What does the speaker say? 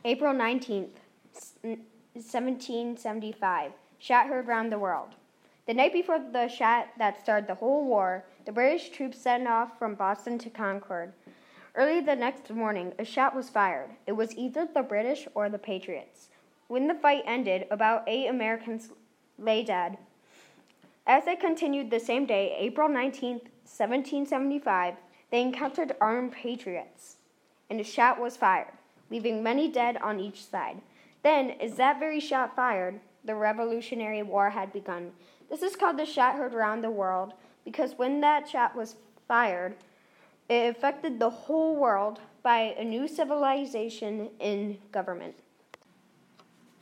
April 19th, 1775. Shot heard round the world. The night before the shot that started the whole war, the British troops set off from Boston to Concord. Early the next morning, a shot was fired. It was either the British or the Patriots. When the fight ended, about 8 Americans lay dead. As they continued the same day, April 19th, 1775, they encountered armed patriots, and a shot was fired, leaving many dead on each side. Then, as that very shot fired, the Revolutionary War had begun. This is called the shot heard around the world because when that shot was fired, it affected the whole world by a new civilization in government.